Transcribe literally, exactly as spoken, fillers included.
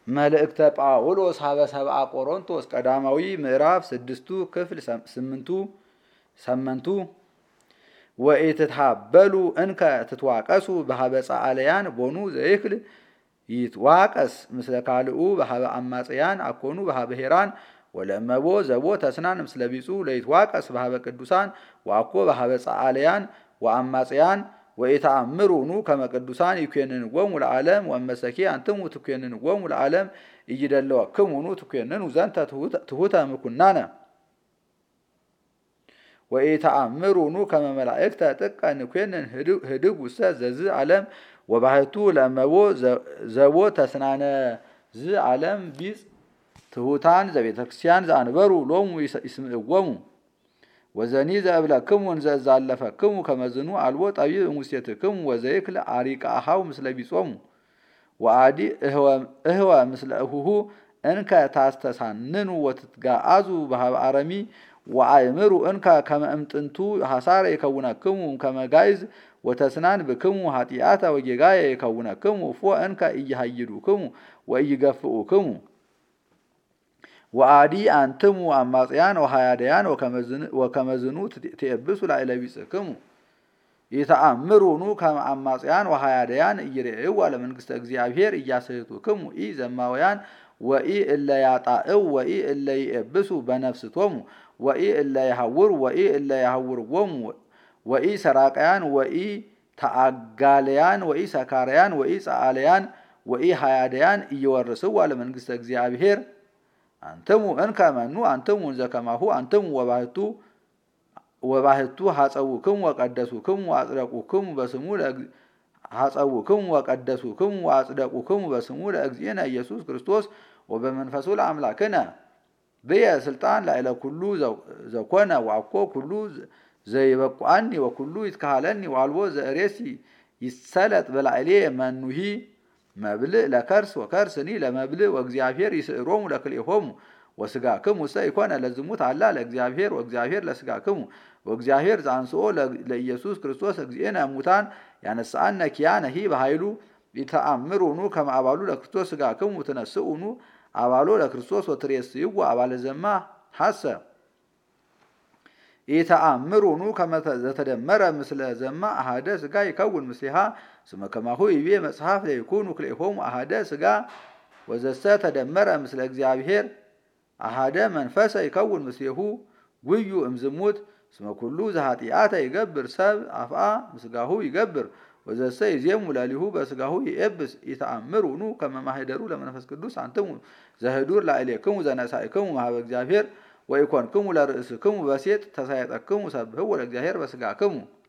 መልእክተ ጳውሎስ ሀበ ሰብአ ቆሮንቶስ ቀዳማዊ ምዕራፍ ስድስቱ ክፍል ስምንቱ ሰመንቱ ወኢትትሃበሉ እንከ ትትዋቀሱ በሀበ ጻአለያን ቦኑ ዘይክል ይትዋቀስ ምስለ ካልኡ በሀበ አማጽያን አኮኑ በሀበ ሄራን ወለመቦ ዘቦ ተስናን ምስለ ቢጹ ለይትዋቀስ በሀበ ቅዱሳን ዋኮ በሀበ ጻአለያን ወአማጽያን ወኢተአምሩ ኑ ከመ ቅዱሳን ይኩነንዎሙ ለዓለም ወመሰኪ አንትሙ ትኩነንዎሙ ለዓለም ኢይደለወክሙ ኑ ትኩነኑ ዘንተ ትሑተ ምኩናነ ወኢተአምሩ ኑ ከመ መላእክተ ጥቀ ንኩነን ህድግ ውስተ ዘዝ ዓለም ወባሕቱ ለመቦ ዘቦ ተስናነ ዝ ዓለም ቢጽ ትሑታን ዘቤተ ክርስቲያን ዘአንበሩ ሎሙ ይስምዕዎሙ ወዘኒ ዘእብለክሙ እንዘዛለፈክሙ ከመዝኑ አልቦ ጠቢብ እሙሴትክሙ ወዘይክል አሪቃ አሃው ምስለ ቢጾሙ ወአዲ እህወ ምስለ እሁሁ እንከ ታስተሳንኑ ወትትጋአዙ በሀበ አረሚ ወአእምሩ እንከ ከመ እምጥንቱ ሐሳረ ይከውነክሙ ከመ ጋይዝ ወተስናን ብክሙ ኃጢአተ ወጌጋየ ይከውነክሙ እፎ እንከ ኢይሃይዱክሙ ወኢይገፍኡክሙ ወአዲ አንትሙ አማጽያን ወሃያደያን ወከመዝኑ ትየብሱ ላዕለ ቢጽክሙ ይተአምሩኑ ከመ አማጽያን ወሃያደያን ኢይሬእዩ ለመንግሥተ እግዚአብሔር ኢያስሕቱክሙ ኢ ዘማውያን ወኢ እለ ያጣእው ወኢ እለ ይየብሱ በነፍስቶሙ ወኢ እለ ይሐውሩ ወኢ እለ ይሐውርዎሙ ወኢ ሰራቃያን ወኢ ተአጋለያን ወኢ ሰካርያን ወኢ ጸአለያን ወኢ ሃያደያን ኢይወርስዋ ለመንግሥተ እግዚአብሔር አንተሙ እንከ መኑ አንተሙ ዘከማሁ አንተሙ ወባህቱ ወባህቱ ሐጸውክሙ ወቀደሱክሙ ወአጽደቁክሙ በስሙ ሐጸውክሙ ወቀደሱክሙ ወአጽደቁክሙ በስሙ ለእግዚእነ ኢየሱስ ክርስቶስ ወበመንፈሱ ለአምላክነ በየ ስልጣን ላዕለ ኩሉ ዘኮነ ወአኮ ኩሉ ዘይበቁአኒ ወኩሉ ይትካሃለኒ ወአልቦ ዘእሬሲ ይሰለጥ በላዕሌ መኑሂ መብልዕ ለከርስ ወከርስኒ ለመብልዕ ወእግዚአብሔር ይስዕሮሙ ለክልኤሆሙ ወስጋክሙ ሰይኮነ ለዝሙት አላ ለእግዚአብሔር ወእግዚአብሔር ለስጋክሙ ወእግዚአብሔር ዘአንስኦ ለኢየሱስ ክርስቶስ እግዚእነ እሙታን ያነሳአነ ኪያነሂ በኃይሉ ይተአምሩኑ ከመ አባሉ ለክርስቶስ ስጋክሙ ትነስኡኑ አባሎ ለክርስቶስ ወትሬስይዎ አባለ ዘማ ሐሰ ይተአምሩኑ ከመ ዘተደመረ ምስለ ዘማ አሃደ ስጋ ይከውን ምስሊሃ ስመ ከማሁ ይቤ መጽሐፍ ለይኩኑ ክልኤሆሙ አሃደ ስጋ ወዘሰ ተደመረ ምስለ እግዚአብሔር አሃደ መንፈሰ ይከውን ምስሌሁ ጉዩ እምዝሙት ስመ ኩሉ ዘኃጢአተ ይገብር ሰብ አፍአ ምስጋሁ ይገብር ወዘሰ ይዜሙ ለሊሁ በስጋሁ ይኤብስ ይተአምሩኑ ከመ ማኅደሩ ለመንፈስ ቅዱስ አንትሙ ዘህዱር ላዕሌክሙ ዘነሳእክሙ ማኅበ እግዚአብሔር ወኢኮንክሙ ለርእስክሙ በሴጥ ተሳየጠክሙ ሰብሕዎ ለእግዚአብሔር በስጋክሙ